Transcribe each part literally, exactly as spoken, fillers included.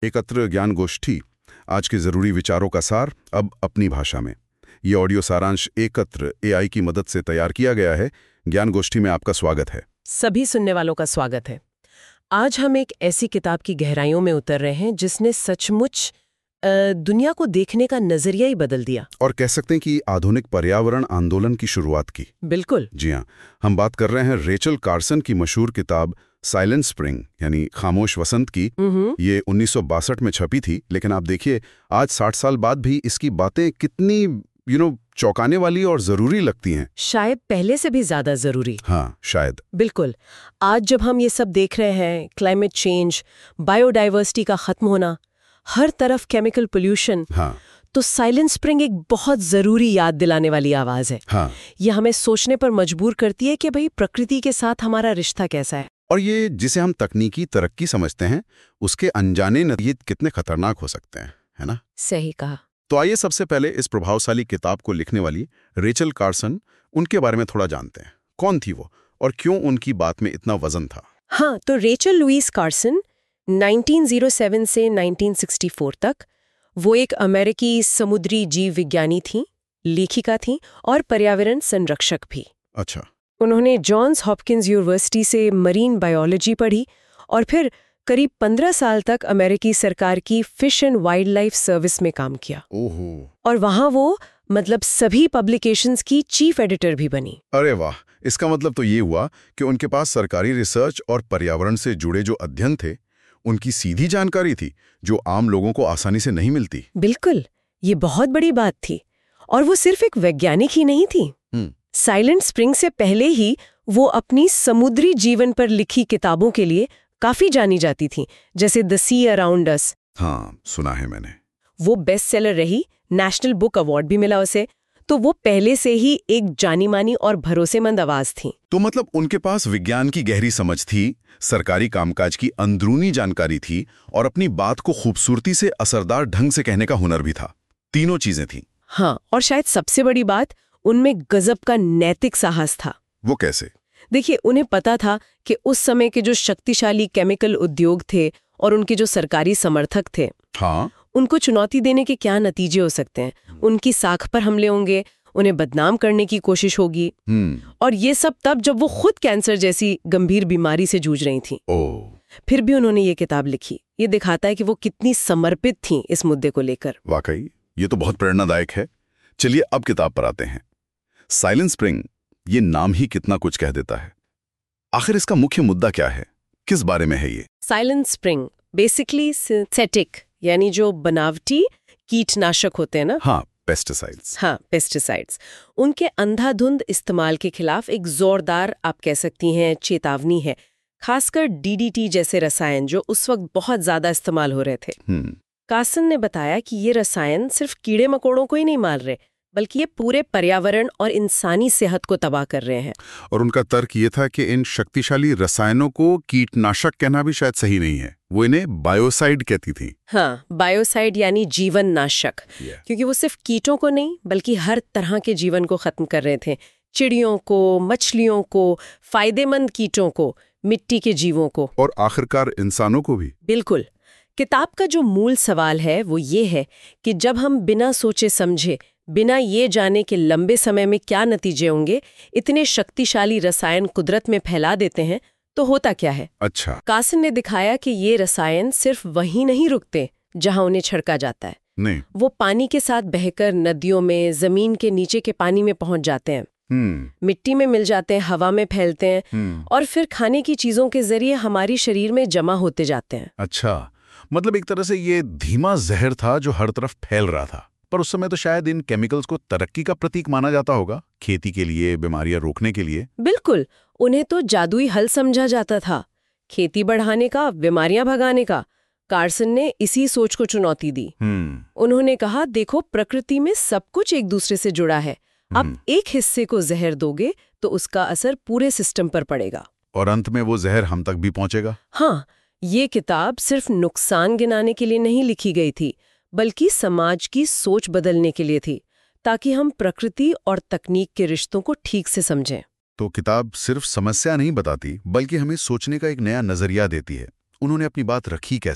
एकत्र ज्ञान गोष्ठी, आज के जरूरी विचारों का सार अब अपनी भाषा में। ये ऑडियो सारांश एकत्र एआई की मदद से तैयार किया गया है। ज्ञान गोष्ठी में आपका स्वागत है। सभी सुनने वालों का स्वागत है। आज हम एक ऐसी किताब की गहराइयों में उतर रहे हैं जिसने सचमुच अ, दुनिया को देखने का नजरिया ही बदल दिया, और कह सकते हैं कि आधुनिक पर्यावरण आंदोलन की शुरुआत की। बिल्कुल। जी हाँ, हम बात कर रहे हैं रेचल कार्सन की मशहूर किताब साइलेंट स्प्रिंग यानी खामोश वसंत की। ये उन्नीस सौ बासठ में छपी थी, लेकिन आप देखिए आज साठ साल बाद भी इसकी बातें कितनी यू नो चौंकाने वाली और जरूरी लगती हैं। शायद पहले से भी ज्यादा जरूरी। हाँ, शायद। बिल्कुल। आज जब हम ये सब देख रहे हैं, क्लाइमेट चेंज, बायोडाइवर्सिटी का खत्म होना, हर तरफ केमिकल पोल्यूशन, हाँ, तो साइलेंट स्प्रिंग एक बहुत जरूरी याद दिलाने वाली आवाज है। हाँ। ये हमें सोचने पर मजबूर करती है कि भाई प्रकृति के साथ हमारा रिश्ता कैसा है। और ये जिसे हम तकनीकी तरक्की समझते हैं, उसके अनजाने नतीजे कितने खतरनाक हो सकते हैं, है ना? सही कहा। तो आइए सबसे पहले इस प्रभावशाली किताब को लिखने वाली रेचल कार्सन, उनके बारे में थोड़ा जानते हैं। कौन थी वो और क्यों उनकी बात में इतना वजन था? हाँ, तो रेचल लुईस कार्सन उन्नीस सौ सात से उन्नीस सौ चौंसठ तक वो एक अमेरिकी समुद्री जीव विज्ञानी थीं, लेखिका थीं और पर्यावरण संरक्षक भी। अच्छा। उन्होंने जॉन्स हॉपकिंस यूनिवर्सिटी से मरीन बायोलॉजी पढ़ी और फिर करीब पंद्रह साल तक अमेरिकी सरकार की fish and wildlife service में काम किया। ओहो। और वहाँ वो मतलब सभी पब्लिकेशंस की चीफ एडिटर भी बनी। अरे वाह, इसका मतलब तो ये हुआ कि उनके पास सरकारी रिसर्च और पर्यावरण से जुड़े जो अध्ययन थे, उनकी सीधी जानकारी थी जो आम लोगों को आसानी से नहीं मिलती। बिल्कुल, ये बहुत बड़ी बात थी। और वो सिर्फ एक वैज्ञानिक ही नहीं थी। साइलेंट स्प्रिंग से पहले ही वो अपनी समुद्री जीवन पर लिखी किताबों के लिए काफी जानी जाती थी, जैसे द सी अराउंड अस। हाँ, सुना है मैंने। वो बेस्ट सेलर रही, नेशनल बुक अवार्ड भी मिला उसे। तो वो पहले से ही एक जानी मानी और भरोसेमंद आवाज थी। तो मतलब उनके पास विज्ञान की गहरी समझ थी, सरकारी कामकाज की अंदरूनी जानकारी थी और अपनी बात को खूबसूरती से असरदार ढंग से कहने का हुनर भी था। तीनों चीजें थीं। हाँ, और शायद सबसे बड़ी बात, उनमें गजब का नैतिक साहस था। वो कैसे? देखिए, उन्हें पता था कि उस समय के जो शक्तिशाली केमिकल उद्योग थे और उनके जो सरकारी समर्थक थे, हाँ, उनको चुनौती देने के क्या नतीजे हो सकते हैं। उनकी साख पर हमले होंगे, उन्हें बदनाम करने की कोशिश होगी, और ये सब तब जब वो खुद कैंसर जैसी गंभीर बीमारी से जूझ रही थीं। ओह। फिर भी उन्होंने ये किताब लिखी। ये दिखाता है कि वो कितनी समर्पित थीं इस मुद्दे को लेकर। वाकई ये तो बहुत प्रेरणादायक है। चलिए अब किताब पर आते हैं। साइलेंट स्प्रिंग, ये नाम ही कितना कुछ कह देता है। आखिर इसका मुख्य मुद्दा क्या है? किस बारे में है ये? साइलेंट स्प्रिंग बेसिकली सिंथेटिक यानी जो बनावटी कीटनाशक होते हैं ना। हाँ, पेस्टिसाइड्स। हाँ, पेस्टिसाइड्स। उनके अंधाधुंध इस्तेमाल के खिलाफ एक जोरदार, आप कह सकती हैं, चेतावनी है। खासकर डीडीटी जैसे रसायन जो उस वक्त बहुत ज्यादा इस्तेमाल हो रहे थे। कार्सन ने बताया कि ये रसायन सिर्फ कीड़े मकोड़ों को ही नहीं मार रहे, बल्कि ये पूरे पर्यावरण और इंसानी सेहत को तबाह कर रहे हैं। और उनका तर्क ये था कि इन शक्तिशाली रसायनों को कीटनाशक कहना भी शायद सही नहीं है, वो इन्हें बायोसाइड कहती थी। हाँ, बायोसाइड यानी जीवन नाशक, yeah. क्योंकि वो सिर्फ कीटों को नहीं बल्कि हर तरह के जीवन को खत्म कर रहे थे। चिड़ियों को, मछलियों को, फायदेमंद कीटों को, मिट्टी के जीवों को, और आखिरकार इंसानों को भी। बिल्कुल। किताब का जो मूल सवाल है वो ये है कि जब हम बिना सोचे समझे, बिना ये जाने कि लंबे समय में क्या नतीजे होंगे, इतने शक्तिशाली रसायन कुदरत में फैला देते हैं, तो होता क्या है? अच्छा। कार्सन ने दिखाया कि ये रसायन सिर्फ वहीं नहीं रुकते जहां उन्हें छिड़का जाता है। नहीं। वो पानी के साथ बहकर नदियों में, जमीन के नीचे के पानी में पहुंच जाते हैं, मिट्टी में मिल जाते हैं, हवा में फैलते हैं, और फिर खाने की चीजों के जरिए हमारी शरीर में जमा होते जाते हैं। अच्छा, मतलब एक तरह से ये धीमा जहर था जो हर तरफ फैल रहा था। पर उस समय तो शायद इन केमिकल्स को तरक्की का प्रतीक माना जाता होगा, खेती के लिए, बीमारियां रोकने के लिए। बिल्कुल, उन्हें तो जादुई हल समझा जाता था, खेती बढ़ाने का, बीमारियां भगाने का। कार्सन ने इसी सोच को चुनौती दी। उन्होंने कहा, देखो, प्रकृति में सब कुछ एक दूसरे से जुड़ा है। अब एक हिस्से को जहर दोगे तो उसका असर पूरे सिस्टम पर पड़ेगा, और अंत में वो जहर हम तक भी पहुंचेगा। हाँ, ये किताब सिर्फ नुकसान गिनाने के लिए नहीं लिखी गई थी, बल्कि समाज की सोच बदलने के लिए थी, ताकि हम प्रकृति और तकनीक के रिश्तों को ठीक से समझें। तो किताब सिर्फ समस्या नहीं बताती, बल्कि हमें सोचने का एक नया नजरिया देती है। उन्होंने अपनी बात रखी कैसे,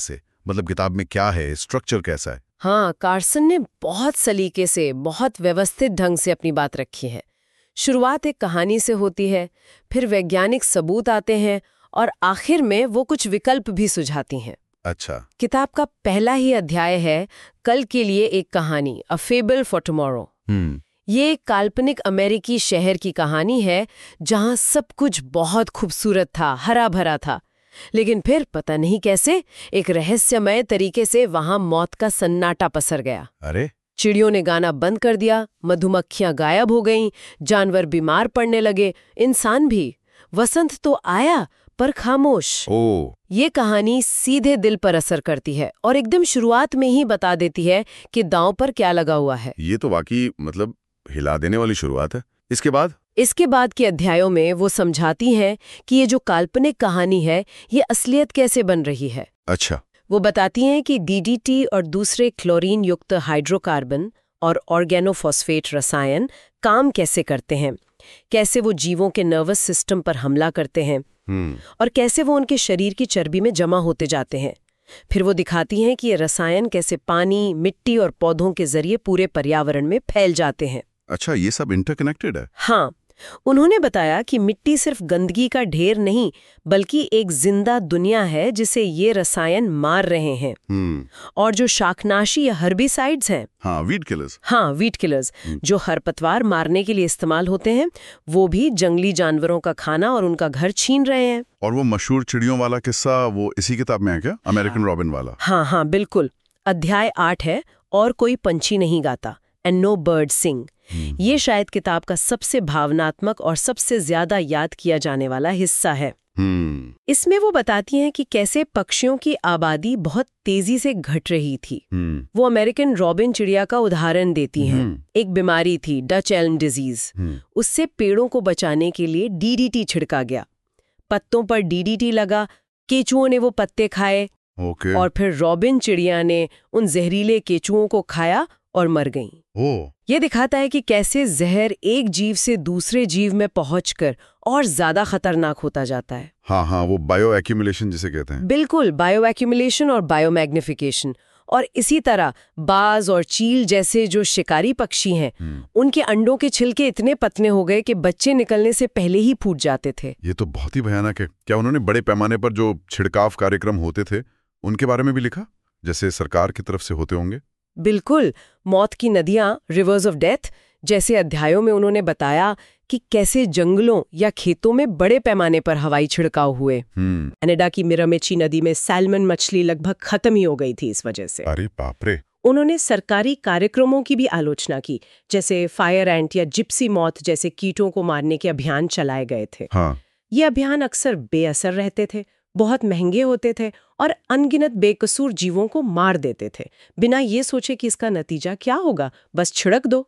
मतलब किताब में क्या है, स्ट्रक्चर कैसा है? हाँ, कार्सन ने बहुत सलीके से, बहुत व्यवस्थित ढंग से अपनी बात रखी है। शुरुआत एक कहानी से होती है, फिर वैज्ञानिक सबूत आते हैं और आखिर में वो कुछ विकल्प भी सुझाती हैं। अच्छा। किताब का पहला ही अध्याय है कल के लिए एक कहानी, अ फेबल फॉर टुमारो। हम्म ये एक काल्पनिक अमेरिकी शहर की कहानी है जहां सब कुछ बहुत खूबसूरत था, हरा भरा था, लेकिन फिर पता नहीं कैसे एक रहस्यमय तरीके से वहां मौत का सन्नाटा पसर गया। अरे, चिड़ियों ने गाना बंद कर दिया, मधुमक्खियां गायब हो गईं, जानवर बीमार पड़ने लगे, इंसान भी। वसंत तो आया पर खामोश। ओ ये कहानी सीधे दिल पर असर करती है और एकदम शुरुआत में ही बता देती है कि दांव पर क्या लगा हुआ है। ये तो वाकई मतलब हिला देने वाली शुरुआत है। इसके बाद इसके बाद के अध्यायों में वो समझाती हैं कि ये जो काल्पनिक कहानी है ये असलियत कैसे बन रही है। अच्छा। वो बताती हैं कि डीडीटी और दूसरे क्लोरीन युक्त हाइड्रोकार्बन और ऑर्गेनोफॉस्फेट रसायन काम कैसे करते हैं, कैसे वो जीवों के नर्वस सिस्टम पर हमला करते हैं और कैसे वो उनके शरीर की चर्बी में जमा होते जाते हैं। फिर वो दिखाती हैं कि ये रसायन कैसे पानी, मिट्टी और पौधों के जरिए पूरे पर्यावरण में फैल जाते हैं। अच्छा, ये सब इंटरकनेक्टेड है। हाँ, उन्होंने बताया कि मिट्टी सिर्फ गंदगी का ढेर नहीं बल्कि एक जिंदा दुनिया है जिसे ये रसायन मार रहे हैं। और जो शाकनाशी या हर्बिसाइड्स हैं, हाँ, वीड किलर्स हाँ वीड किलर्स जो खरपतवार मारने के लिए इस्तेमाल होते हैं, वो भी जंगली जानवरों का खाना और उनका घर छीन रहे हैं। और वो मशहूर चिड़ियों वाला किस्सा वो इसी किताब में है क्या, अमेरिकन रॉबिन वाला? हाँ हाँ बिल्कुल। अध्याय आठ है और कोई पंछी नहीं गाता, एंड नो बर्ड सिंग। ये शायद किताब का सबसे भावनात्मक और सबसे ज्यादा याद किया जाने वाला हिस्सा है। इसमें वो बताती हैं कि कैसे पक्षियों की आबादी बहुत तेजी से घट रही थी। वो अमेरिकन रॉबिन चिड़िया का उदाहरण देती हैं। एक बीमारी थी, डच एल्म डिजीज। उससे पेड़ों को बचाने के लिए डीडीटी छिड़का गया। पत्तों पर डीडीटी लगा, केचुओं ने वो पत्ते खाए। ओके। और फिर रॉबिन चिड़िया ने उन जहरीले केचुओं को खाया और मर गईं। ओ। ये दिखाता है कि कैसे जहर एक जीव से दूसरे जीव में पहुंचकर और ज्यादा खतरनाक होता जाता है। हाँ हाँ, वो बायो एक्यूमुलेशन जिसे कहते हैं। बिल्कुल, बायो एक्यूमुलेशन और बायो मैग्निफिकेशन। और इसी तरह बाज और चील जैसे जो शिकारी पक्षी हैं, उनके अंडों के छिलके इतने पतले हो गए कि बच्चे निकलने से पहले ही फूट जाते थे। ये तो बहुत ही भयानक है। क्या उन्होंने बड़े पैमाने पर जो छिड़काव कार्यक्रम होते थे उनके बारे में भी लिखा, जैसे सरकार की तरफ से होते होंगे? बिल्कुल, मौत की नदियां, रिवर्स ऑफ डेथ जैसे अध्यायों में उन्होंने बताया कि कैसे जंगलों या खेतों में बड़े पैमाने पर हवाई छिड़काव हुए। कनाडा की मिरामिची नदी में सैल्मन मछली लगभग खत्म ही हो गई थी इस वजह से। अरे बाप रे। उन्होंने सरकारी कार्यक्रमों की भी आलोचना की, जैसे फायर एंट या जिप्सी मॉथ जैसे कीटों को मारने के अभियान चलाए गए थे। हाँ। ये अभियान अक्सर बेअसर रहते थे, बहुत महंगे होते थे और अनगिनत बेकसूर जीवों को मार देते थे, बिना ये सोचे कि इसका नतीजा क्या होगा, बस छिड़क दो।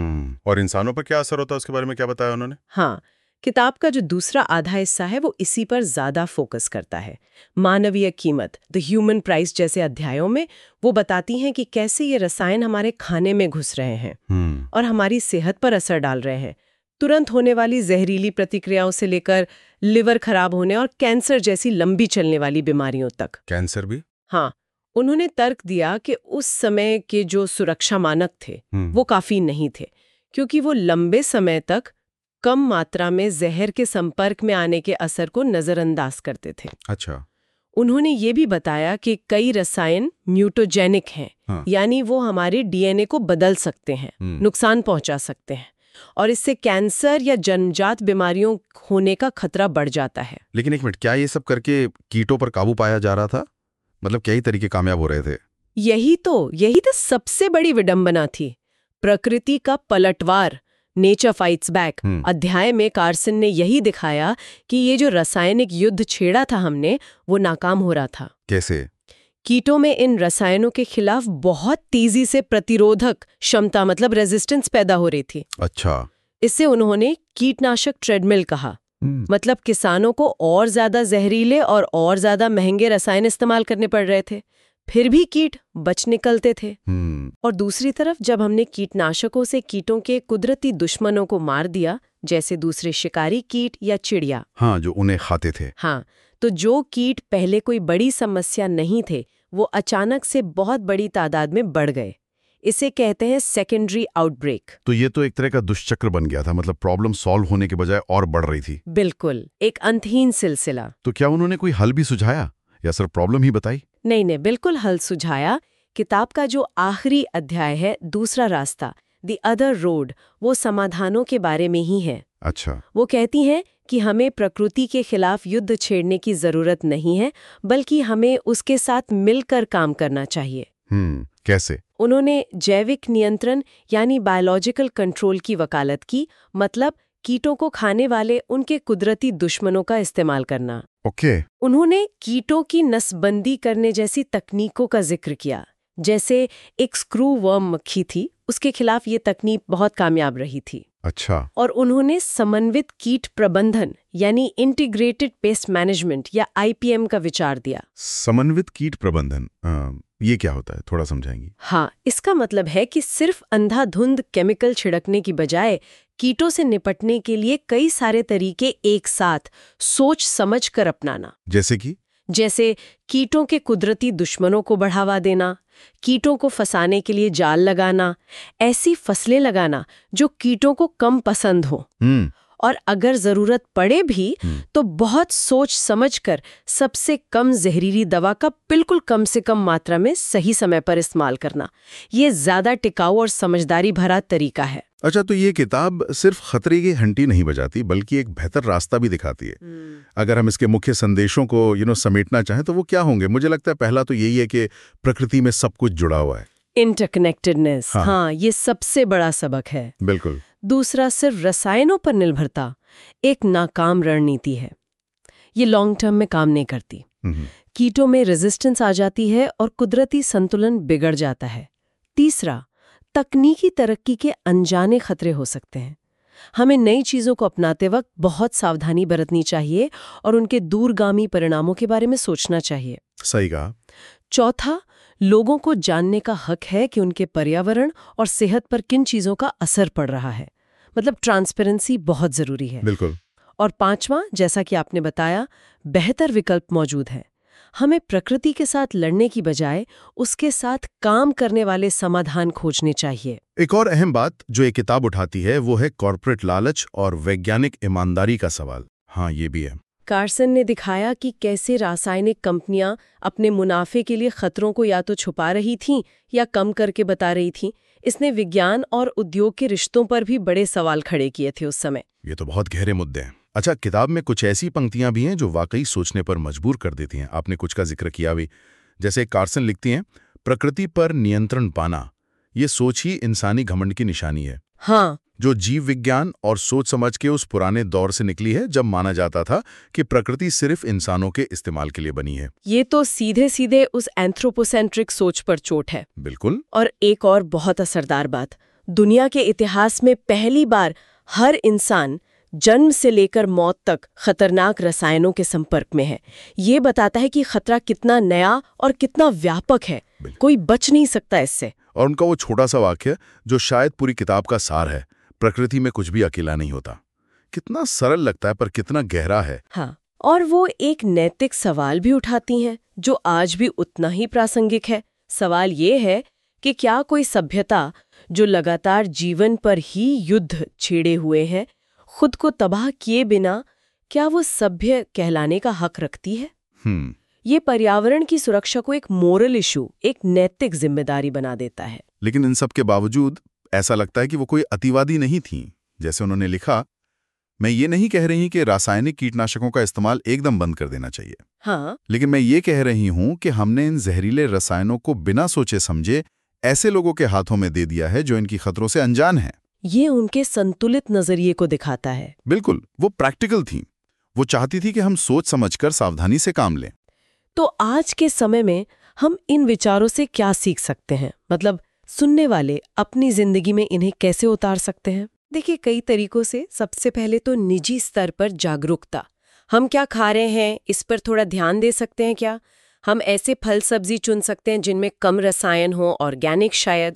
और इंसानों पर क्या असर होता है उसके बारे में क्या बताया उन्होंने? हाँ, किताब का जो दूसरा आधा हिस्सा है वो इसी पर ज्यादा फोकस करता है। मानवीय कीमत, द ह्यूमन प्राइस जैसे अध्यायों में वो बताती हैं कि कैसे ये रसायन हमारे खाने में घुस रहे हैं और हमारी सेहत पर असर डाल रहे हैं। तुरंत होने वाली जहरीली प्रतिक्रियाओं से लेकर लिवर खराब होने और कैंसर जैसी लंबी चलने वाली बीमारियों तक। कैंसर भी? हाँ, उन्होंने तर्क दिया कि उस समय के जो सुरक्षा मानक थे वो काफी नहीं थे, क्योंकि वो लंबे समय तक कम मात्रा में जहर के संपर्क में आने के असर को नजरअंदाज करते थे। अच्छा। उन्होंने ये भी बताया कि कई रसायन म्यूटोजेनिक हैं, हाँ। यानी वो हमारे डीएनए को बदल सकते हैं, नुकसान पहुंचा सकते हैं और इससे कैंसर या जन्मजात बीमारियों होने का खतरा बढ़ जाता है। लेकिन एक मिनट, क्या ये सब करके कीटों पर काबू पाया जा रहा था? मतलब कई तरीके कामयाब हो रहे थे? यही तो यही तो सबसे बड़ी विडंबना थी। प्रकृति का पलटवार, नेचर फाइट्स बैक अध्याय में कार्सन ने यही दिखाया कि ये जो रासायनिक युद्ध छेड़ा था हमने, वो नाकाम हो रहा था। कैसे? कीटों में इन रसायनों के खिलाफ बहुत तेजी से प्रतिरोधक क्षमता, मतलब रेजिस्टेंस पैदा हो रही थी। अच्छा। इससे उन्होंने कीटनाशक ट्रेडमिल कहा। मतलब किसानों को और ज्यादा जहरीले और और ज्यादा महंगे रसायन इस्तेमाल करने पड़ रहे थे, फिर भी कीट बच निकलते थे। और दूसरी तरफ जब हमने कीटनाशकों से कीटों के कुदरती दुश्मनों को मार दिया, जैसे दूसरे शिकारी कीट या चिड़िया, हाँ, जो उन्हें खाते थे, हाँ, तो जो कीट पहले कोई बड़ी समस्या नहीं थे वो अचानक से बहुत बड़ी तादाद में बढ़ गए। इसे कहते हैं सेकेंडरी आउटब्रेक। तो ये तो एक तरह का दुष्चक्र बन गया था, मतलब प्रॉब्लम सॉल्व होने के बजाय और बढ़ रही थी। बिल्कुल, एक अंतहीन सिलसिला। तो क्या उन्होंने कोई हल भी सुझाया या सिर्फ प्रॉब्लम ही बताई? नहीं नहीं, बिल्कुल हल सुझाया। किताब का जो आखिरी अध्याय है, दूसरा रास्ता, द अदर रोड, वो समाधानों के बारे में ही है। अच्छा। वो कहती हैं कि हमें प्रकृति के खिलाफ युद्ध छेड़ने की जरूरत नहीं है, बल्कि हमें उसके साथ मिलकर काम करना चाहिए। हम्म कैसे? उन्होंने जैविक नियंत्रण यानी बायोलॉजिकल कंट्रोल की वकालत की, मतलब कीटों को खाने वाले उनके कुदरती दुश्मनों का इस्तेमाल करना। ओके। उन्होंने कीटों की नसबंदी करने जैसी तकनीकों का जिक्र किया, जैसे एक स्क्रू वर्म मक्खी थी, उसके खिलाफ ये तकनीक बहुत कामयाब रही थी। अच्छा। और उन्होंने समन्वित कीट प्रबंधन यानी इंटीग्रेटेड पेस्ट मैनेजमेंट या आई पी एम का विचार दिया। समन्वित कीट प्रबंधन, आ, ये क्या होता है, थोड़ा समझाएंगी? हाँ, इसका मतलब है कि सिर्फ अंधाधुंध केमिकल छिड़कने की बजाय कीटों से निपटने के लिए कई सारे तरीके एक साथ सोच समझ कर अपनाना। जैसे कि? जैसे कीटों के कुदरती दुश्मनों को बढ़ावा देना, कीटों को फंसाने के लिए जाल लगाना, ऐसी फसलें लगाना जो कीटों को कम पसंद हो, हम्म और अगर जरूरत पड़े भी तो बहुत सोच समझकर सबसे कम जहरीली दवा का बिल्कुल कम से कम मात्रा में सही समय पर इस्तेमाल करना। ये ज्यादा टिकाऊ और समझदारी भरा तरीका है। अच्छा, तो ये किताब सिर्फ खतरे की घंटी नहीं बजाती, बल्कि एक बेहतर रास्ता भी दिखाती है। अगर हम इसके मुख्य संदेशों को यू नो समेटना चाहें तो वो क्या होंगे? मुझे लगता है पहला तो यही है कि प्रकृति में सब कुछ जुड़ा हुआ है। इंटरकनेक्टेडनेस, हाँ, हाँ, ये सबसे बड़ा सबक है। बिल्कुल। दूसरा, सिर्फ रसायनों पर निर्भरता एक नाकाम रणनीति है। ये लॉन्ग टर्म में काम नहीं करती। कीटों में रेजिस्टेंस आ जाती है और कुदरती संतुलन बिगड़ जाता है। तीसरा, तकनीकी तरक्की के अनजाने खतरे हो सकते हैं। हमें नई चीजों को अपनाते वक्त बहुत सावधानी बरतनी चाहिए और उनके दूरगामी परिणामों के बारे में सोचना चाहिए। सही कहा। चौथा, लोगों को जानने का हक है कि उनके पर्यावरण और सेहत पर किन चीजों का असर पड़ रहा है। मतलब ट्रांसपेरेंसी बहुत जरूरी है। बिल्कुल। और पांचवा, जैसा कि आपने बताया, बेहतर विकल्प मौजूद है। हमें प्रकृति के साथ लड़ने की बजाय उसके साथ काम करने वाले समाधान खोजने चाहिए। एक और अहम बात जो ये किताब उठाती है वो है कॉर्पोरेट लालच और वैज्ञानिक ईमानदारी का सवाल। हाँ, ये भी है। कार्सन ने दिखाया कि कैसे रासायनिक कंपनियां अपने मुनाफे के लिए खतरों को या तो छुपा रही थीं या कम करके बता रही थीं। इसने विज्ञान और उद्योग के रिश्तों पर भी बड़े सवाल खड़े किए थे उस समय। ये तो बहुत गहरे मुद्दे हैं। अच्छा, किताब में कुछ ऐसी पंक्तियां भी हैं जो वाकई सोचने पर मजबूर कर देती हैं। आपने कुछ का जिक्र किया भी, जैसे कार्सन लिखती हैं, प्रकृति पर नियंत्रण पाना ये सोच ही इंसानी घमंड की निशानी है। हाँ, जो जीव विज्ञान और सोच समझ के उस पुराने दौर से निकली है जब माना जाता था कि प्रकृति सिर्फ इंसानों के इस्तेमाल के लिए बनी है। ये तो सीधे सीधे उस एंथ्रोपोसेंट्रिक सोच पर चोट है। बिल्कुल। और एक और बहुत असरदार बात, दुनिया के इतिहास में पहली बार हर इंसान जन्म से लेकर मौत तक खतरनाक रसायनों के संपर्क में है। ये बताता है कि खतरा कितना नया और कितना व्यापक है, कोई बच नहीं सकता इससे। और उनका वो छोटा सा वाक्य जो शायद पूरी किताब का सार है, प्रकृति में कुछ भी अकेला नहीं होता, कितना सरल लगता है पर कितना गहरा है। हाँ, और वो एक नैतिक सवाल भी उठाती हैं जो आज भी उतना ही प्रासंगिक है। सवाल ये है कि क्या कोई सभ्यता जो लगातार जीवन पर ही युद्ध छेड़े हुए है, खुद को तबाह किए बिना, क्या वो सभ्य कहलाने का हक रखती है? हम्म ये पर्यावरण की सुरक्षा को एक मोरल इशू, एक नैतिक जिम्मेदारी बना देता है। लेकिन इन सब के बावजूद ऐसा लगता है कि वो कोई अतिवादी नहीं थी। जैसे उन्होंने लिखा, मैं ये नहीं कह रही कि रासायनिक कीटनाशकों का इस्तेमाल एकदम बंद कर देना चाहिए। हाँ, लेकिन मैं ये कह रही हूं कि हमने इन जहरीले रसायनों को बिना सोचे समझे ऐसे लोगों के हाथों में दे दिया है जो इनकी खतरों से अनजान हैं। ये उनके संतुलित नजरिए को दिखाता है। बिल्कुल, वो प्रैक्टिकल थी। वो चाहती थी कि हम सोच समझकर सावधानी से काम लें। तो आज के समय में हम इन विचारों से क्या सीख सकते हैं? मतलब सुनने वाले अपनी जिंदगी में इन्हें कैसे उतार सकते हैं? देखिए, कई तरीकों से। सबसे पहले तो निजी स्तर पर जागरूकता। हम क्या खा रहे हैं इस पर थोड़ा ध्यान दे सकते हैं क्या? हम ऐसे फल सब्जी चुन सकते हैं जिनमें कम रसायन हो, ऑर्गेनिक शायद। हाँ,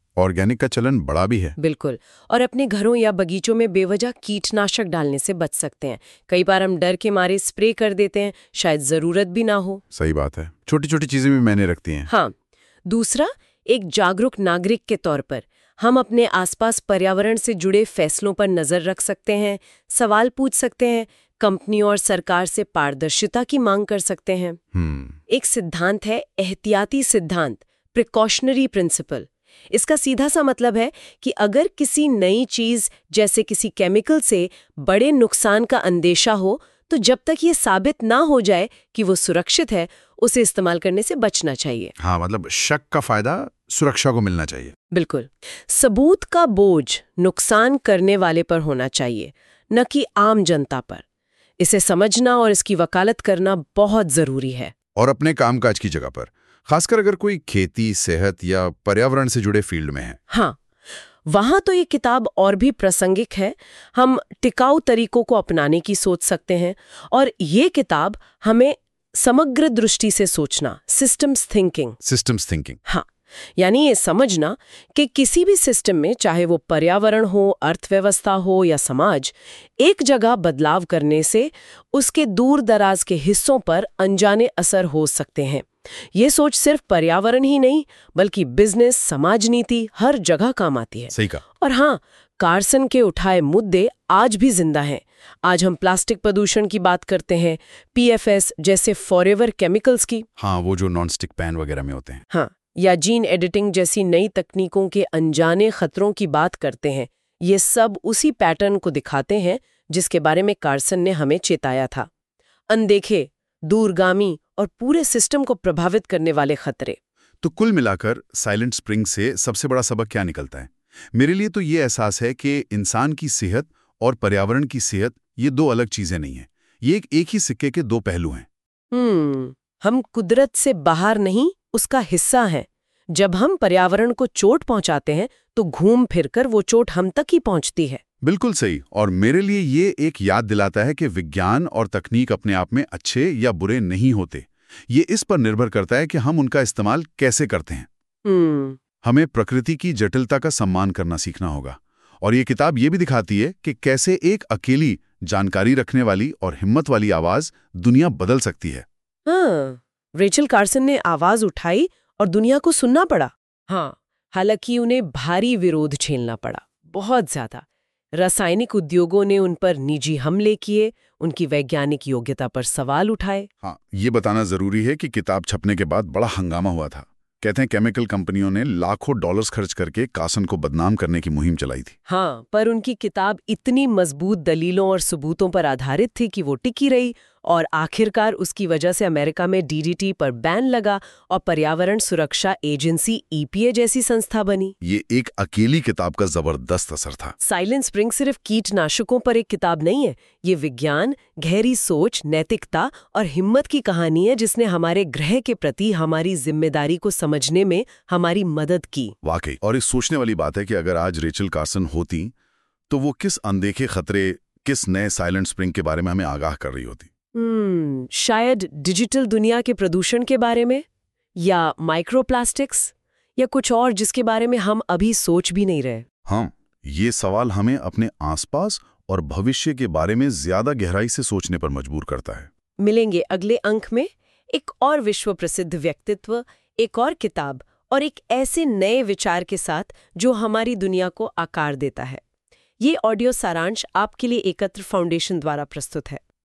ऑर्गेनिक का चलन बड़ा भी है। बिल्कुल। और अपने घरों या बगीचों में बेवजह कीटनाशक डालने से बच सकते हैं। कई बार हम डर के मारे स्प्रे कर देते हैं, शायद जरूरत भी ना हो। सही बात है, छोटी छोटी चीजें भी मैंने रखती हैं। हाँ। दूसरा, एक जागरूक नागरिक के तौर पर हम अपने आसपास पर्यावरण से जुड़े फैसलों पर नजर रख सकते हैं, सवाल पूछ सकते हैं, कंपनियों और सरकार से पारदर्शिता की मांग कर सकते हैं। एक सिद्धांत है एहतियाती सिद्धांत, प्रिकॉशनरी प्रिंसिपल। इसका सीधा सा मतलब है कि अगर किसी नई चीज जैसे किसी केमिकल से बड़े नुकसान का अंदेशा हो, तो जब तक ये साबित ना हो जाए कि वो सुरक्षित है, उसे इस्तेमाल करने से बचना चाहिए। हाँ, मतलब शक का फायदा सुरक्षा को मिलना चाहिए। बिल्कुल। सबूत का बोझ नुकसान करने वाले पर होना चाहिए, न कि आम जनता पर। इसे समझना और इसकी वकालत करना बहुत जरूरी है। और अपने कामकाज की जगह पर, खासकर अगर कोई खेती, सेहत या पर्यावरण से जुड़े फील्ड में है। हाँ, वहां तो ये किताब और भी प्रासंगिक है। हम टिकाऊ तरीकों को अपनाने की सोच सकते हैं, और ये किताब हमें समग्र दृष्टि से सोचना, सिस्टम्स थिंकिंग सिस्टम्स थिंकिंग हाँ, यानी ये समझना कि किसी भी सिस्टम में, चाहे वो पर्यावरण हो, अर्थव्यवस्था हो या समाज, एक जगह बदलाव करने से उसके दूर दराज के हिस्सों पर अनजाने असर हो सकते हैं। ये सोच सिर्फ पर्यावरण ही नहीं, बल्कि बिजनेस, समाज नीति, हर जगह काम आती है। सही कहा। और हाँ, कार्सन के उठाए मुद्दे आज भी जिंदा हैं। आज हम प्लास्टिक प्रदूषण की बात करते हैं, पी एफ एस जैसे फॉरएवर केमिकल्स की। हाँ, वो जो नॉन स्टिक पैन वगैरह में होते हैं। हाँ, या जीन एडिटिंग जैसी नई तकनीकों के अनजाने खतरों की बात करते हैं। ये सब उसी पैटर्न को दिखाते हैं जिसके बारे में कार्सन ने हमें चेताया था। अनदेखे, दूरगामी और पूरे सिस्टम को प्रभावित करने वाले खतरे। तो कुल मिलाकर साइलेंट स्प्रिंग से सबसे बड़ा सबक क्या निकलता है? मेरे लिए तो ये एहसास है कि इंसान की सेहत और पर्यावरण की सेहत ये दो अलग चीजें नहीं हैं। ये एक, एक ही सिक्के के दो पहलू हैं। हम्म हम कुदरत से बाहर नहीं, उसका हिस्सा हैं। जब हम पर्यावरण को चोट पहुंचाते हैं, तो घूम फिरकर वो चोट हम तक ही पहुंचती है। बिल्कुल सही। और मेरे लिए ये एक याद दिलाता है कि विज्ञान और तकनीक अपने आप में अच्छे या बुरे नहीं होते। ये इस पर निर्भर करता है कि हम उनका इस्तेमाल कैसे करते हैं। हम्म हमें प्रकृति की जटिलता का सम्मान करना सीखना होगा। और ये किताब ये भी दिखाती है कि कैसे एक अकेली, जानकारी रखने वाली और हिम्मत वाली आवाज दुनिया बदल सकती है। हाँ, रेचल कार्सन ने आवाज उठाई और दुनिया को सुनना पड़ा। हाँ, हालांकि उन्हें भारी विरोध झेलना पड़ा, बहुत ज्यादा। रासायनिक उद्योगों ने उन पर निजी हमले किए, उनकी वैज्ञानिक योग्यता पर सवाल उठाए। हाँ, ये बताना जरूरी है कि किताब छपने के बाद बड़ा हंगामा हुआ था। कहते हैं केमिकल कंपनियों ने लाखों डॉलर्स खर्च करके कार्सन को बदनाम करने की मुहिम चलाई थी। हाँ, पर उनकी किताब इतनी मजबूत दलीलों और सबूतों पर आधारित थी कि वो टिकी रही, और आखिरकार उसकी वजह से अमेरिका में डी डी टी पर बैन लगा और पर्यावरण सुरक्षा एजेंसी ई पी ए जैसी संस्था बनी। ये एक अकेली किताब का जबरदस्त असर था। साइलेंट स्प्रिंग सिर्फ कीटनाशकों पर एक किताब नहीं है, ये विज्ञान, गहरी सोच, नैतिकता और हिम्मत की कहानी है, जिसने हमारे ग्रह के प्रति हमारी जिम्मेदारी को समझने में हमारी मदद की। वाकई। और इस सोचने वाली बात है कि अगर आज रेचल कार्सन होती, तो वो किस अनदेखे खतरे, किस नए साइलेंट स्प्रिंग के बारे में हमें आगाह कर रही होती। हम्म शायद डिजिटल दुनिया के प्रदूषण के बारे में, या माइक्रोप्लास्टिक्स, या कुछ और जिसके बारे में हम अभी सोच भी नहीं रहे। हाँ, ये सवाल हमें अपने आसपास और भविष्य के बारे में ज्यादा गहराई से सोचने पर मजबूर करता है। मिलेंगे अगले अंक में एक और विश्व प्रसिद्ध व्यक्तित्व, एक और किताब और एक ऐसे नए विचार के साथ जो हमारी दुनिया को आकार देता है। ये ऑडियो सारांश आपके लिए एकत्र फाउंडेशन द्वारा प्रस्तुत है।